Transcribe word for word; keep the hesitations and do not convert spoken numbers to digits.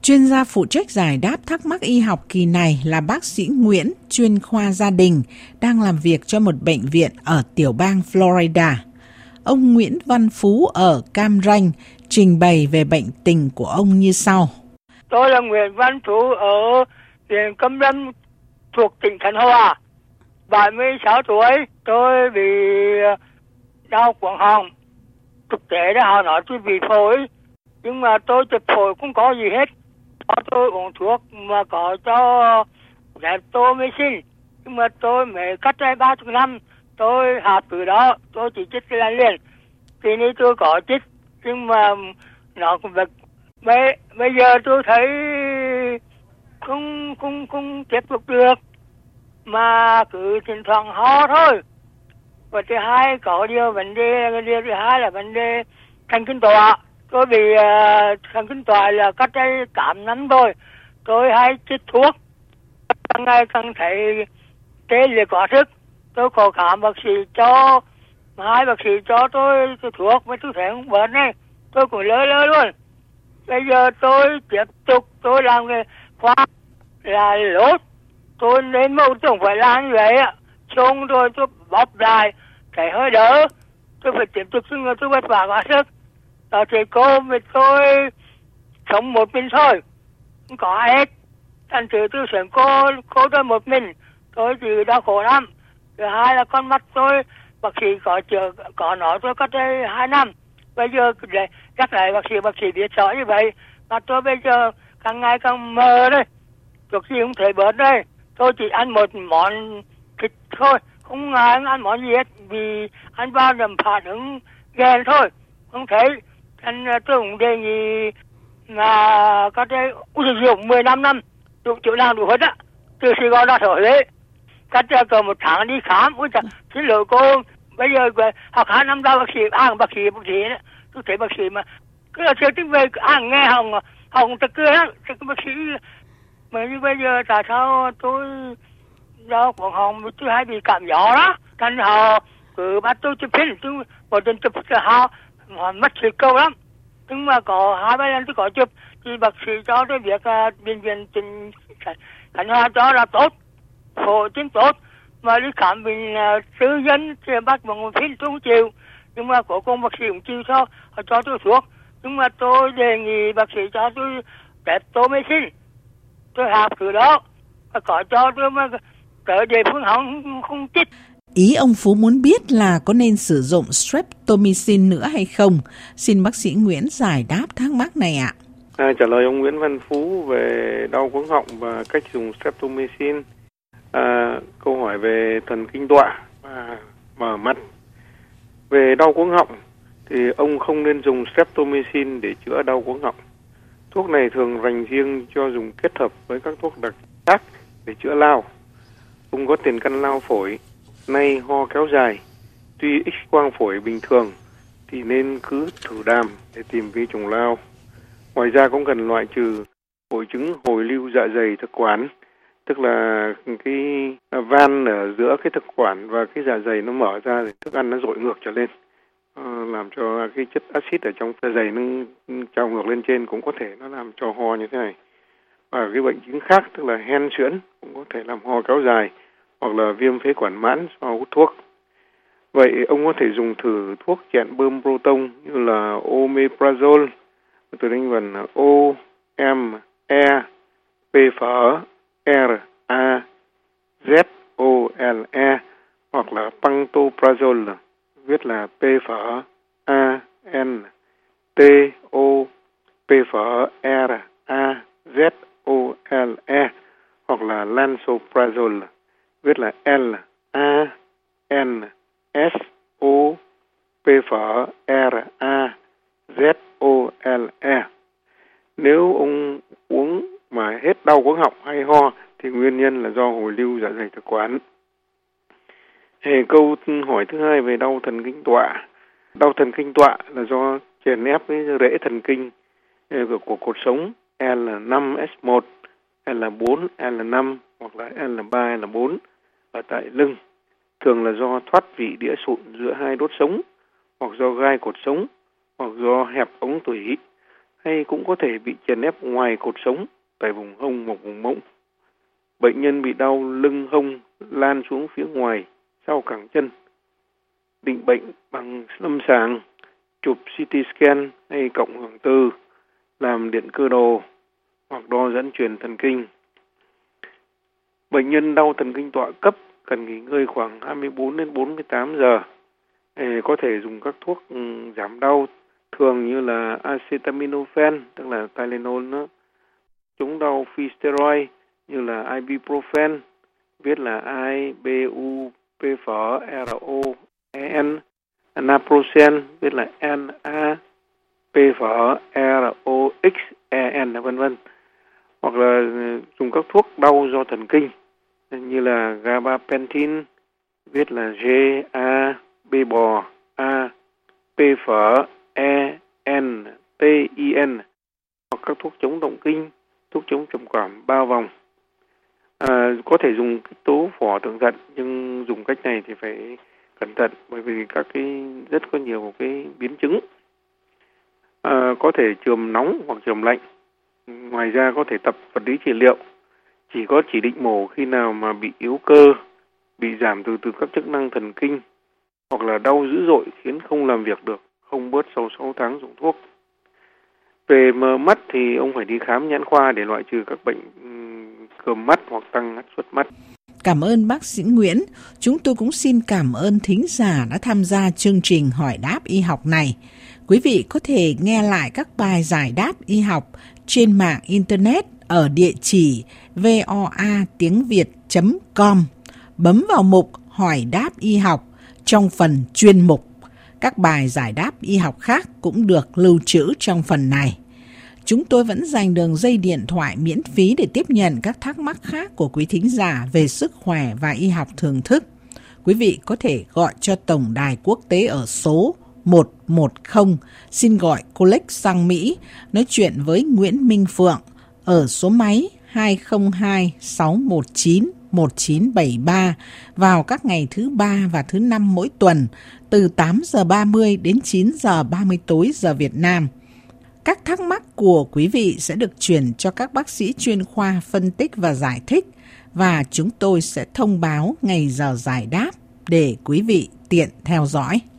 Chuyên gia phụ trách giải đáp thắc mắc y học kỳ này là bác sĩ Nguyễn, chuyên khoa gia đình, đang làm việc cho một bệnh viện ở tiểu bang Florida. Ông Nguyễn Văn Phú ở Cam Ranh trình bày về bệnh tình của ông như sau. Tôi là Nguyễn Văn Phú ở huyện Cam Ranh thuộc tỉnh Khánh Hòa. bảy mươi sáu tuổi, tôi bị đau quặn họng. Thực tế đó họ nói tôi bị phổi, nhưng mà tôi chụp phổi không có gì hết. Tôi uống thuốc mà có cho Streptomycin, nhưng mà tôi mới cắt ra ba chục năm, tôi hạt từ đó, tôi chỉ chích lên liền. Thì nên tôi có chích, nhưng mà nó cũng vật. Bây, bây giờ tôi thấy không không không tiếp tục được, mà cứ thỉnh thoảng ho thôi. Và thứ hai có điều vấn đề, điều thứ hai là vấn đề thần kinh tọa. Tôi bị uh, thần kinh tọa là cách đây tám năm rồi. Tôi hay chích thuốc, càng ngày càng thấy tê liệt quá sức. Tôi có khám bác sĩ cho, hai bác sĩ cho tôi cái thuốc mà tôi thấy không bớt này, tôi cũng lơ lơ luôn. Bây giờ tôi tiếp tục tôi làm cái khoa là lốt, tôi nên một tổng phải làm như vậy ạ. Xong rồi tôi bóp lại, thấy hơi đỡ, tôi phải tiếp tục, nhưng mà tôi vất vả quá sức. Ở thì cô với tôi sống một mình thôi, không có ai hết. Thành thử tôi sống cô, cô tôi một mình, tôi thì đau khổ lắm. Thứ hai là con mắt tôi, bác sĩ có chờ, có nói tôi cách đây hai năm. Bây giờ để chắc lại bác sĩ, bác sĩ biết rõ như vậy. Mà tôi bây giờ càng ngày càng mờ đấy, thuốc gì không thể bớt đây. Tôi chỉ ăn một món thịt thôi, không ngại ăn món gì hết, vì ăn vào làm phản ứng ghen thôi, không thấy. Anh tôi cũng đề nghị là có thể dùng mười lăm năm đủ chịu làm đủ hết á, từ Sài Gòn ra Thổ Huế, cách cỡ một tháng đi khám. Ôi trời, xin lỗi cô, bây giờ học hai năm ra bác sĩ, à bác sĩ bác sĩ đó, tôi thấy bác sĩ mà cứ là chơi tiếng về, à nghe hồng hồng ta cười á, thì bác sĩ mà như bây giờ tại sao tôi đau quặn họng, tôi hay bị cảm gió đó, thành họ cứ bắt tôi chụp phim, tôi một tuần chụp họ họ mất sự câu lắm. Nhưng mà có hai ba lần tôi có chụp thì bác sĩ cho tôi việc uh, bệnh viện tỉnh Khánh Hòa cho là tốt, phổ chính tốt, mà đi khám bệnh uh, tư nhân thì bắt bằng phim tôi không chịu. Nhưng mà cuối cùng bác sĩ cũng chịu cho, họ cho tôi thuốc. Nhưng mà tôi đề nghị bác sĩ cho tôi Streptomycin, tôi hạp cứ đó, mà có cho tôi mà tới địa phương họ không, không chích. Ý ông Phú muốn biết là có nên sử dụng Streptomycin nữa hay không? Xin bác sĩ Nguyễn giải đáp thắc mắc này ạ. À, trả lời ông Nguyễn Văn Phú về đau cuống họng và cách dùng Streptomycin. À, câu hỏi về thần kinh tọa và mở mắt. Về đau cuống họng thì ông không nên dùng Streptomycin để chữa đau cuống họng. Thuốc này thường dành riêng cho dùng kết hợp với các thuốc đặc khác để chữa lao. Ông có tiền căn lao phổi, nay ho kéo dài, tuy X-quang phổi bình thường thì nên cứ thử đàm để tìm vi trùng lao. Ngoài ra cũng cần loại trừ hội chứng hồi lưu dạ dày thực quản, tức là cái van ở giữa cái thực quản và cái dạ dày nó mở ra thì thức ăn nó dội ngược trở lên, làm cho cái chất axit ở trong dạ dày nó trào ngược lên trên, cũng có thể nó làm cho ho như thế này. Và cái bệnh chứng khác tức là hen suyễn cũng có thể làm ho kéo dài, hoặc là viêm phế quản mãn do hút thuốc. Vậy ông có thể dùng thử thuốc chẹn bơm proton như là omeprazole, từ tiếng Anh là O M E P phở R A Z O L E, hoặc là pantoprazole, viết là P phở A N T O P phở R A Z O L E, hoặc là lansoprazole, viết là L A N S O P phở R A Z O L E. Nếu ông uống mà hết đau cuống họng hay ho thì nguyên nhân là do hồi lưu dạ dày thực quản. Hey, câu hỏi thứ hai về đau thần kinh tọa. Đau thần kinh tọa là do chèn ép với rễ thần kinh của, của cột sống L năm S một, L bốn, L năm hoặc là L ba, L bốn ở tại lưng. Thường là do thoát vị đĩa sụn giữa hai đốt sống, hoặc do gai cột sống, hoặc do hẹp ống tủy. hay cũng có thể bị chèn ép ngoài cột sống tại vùng hông hoặc vùng mông. Bệnh nhân bị đau lưng hông lan xuống phía ngoài sau cẳng chân. Định bệnh bằng lâm sàng, chụp xê tê scan hay cộng hưởng từ, làm điện cơ đồ hoặc đo dẫn truyền thần kinh. Bệnh nhân đau thần kinh tọa cấp cần nghỉ ngơi khoảng hai mươi bốn đến bốn mươi tám giờ. Có thể dùng các thuốc giảm đau thường như là acetaminophen, tức là Tylenol đó, chống đau phi steroid như là ibuprofen, viết là I B U P F R O E N, naproxen, viết là N A P F R O X E N, vân vân. Hoặc là dùng các thuốc đau do thần kinh như là gabapentin, viết là G A B bò A P F E N T I N, hoặc các thuốc chống động kinh, thuốc chống trầm cảm ba vòng. À, có thể dùng kích tố phỏ thượng thận, nhưng dùng cách này thì phải cẩn thận bởi vì các cái rất có nhiều cái biến chứng. À, có thể chườm nóng hoặc chườm lạnh. Ngoài ra có thể tập vật lý trị liệu. Chỉ có chỉ định mổ khi nào mà bị yếu cơ, bị giảm từ từ các chức năng thần kinh, hoặc là đau dữ dội khiến không làm việc được, không bớt sau sáu tháng dùng thuốc. Về mờ mắt thì ông phải đi khám nhãn khoa để loại trừ các bệnh cườm mắt hoặc tăng áp suất mắt. Cảm ơn bác sĩ Nguyễn. Chúng tôi cũng xin cảm ơn thính giả đã tham gia chương trình hỏi đáp y học này. Quý vị có thể nghe lại các bài giải đáp y học trên mạng Internet ở địa chỉ voa tiếng việt chấm com. Bấm vào mục hỏi đáp y học trong phần chuyên mục. Các bài giải đáp y học khác cũng được lưu trữ trong phần này. Chúng tôi vẫn dành đường dây điện thoại miễn phí để tiếp nhận các thắc mắc khác của quý thính giả về sức khỏe và y học thường thức. Quý vị có thể gọi cho Tổng đài quốc tế ở số một một không, xin gọi cô Lếch sang Mỹ, nói chuyện với Nguyễn Minh Phượng ở số máy hai không hai sáu một chín một chín bảy ba vào các ngày thứ ba và thứ năm mỗi tuần từ tám giờ ba mươi đến chín giờ ba mươi tối giờ Việt Nam. Các thắc mắc của quý vị sẽ được chuyển cho các bác sĩ chuyên khoa phân tích và giải thích, và chúng tôi sẽ thông báo ngày giờ giải đáp để quý vị tiện theo dõi.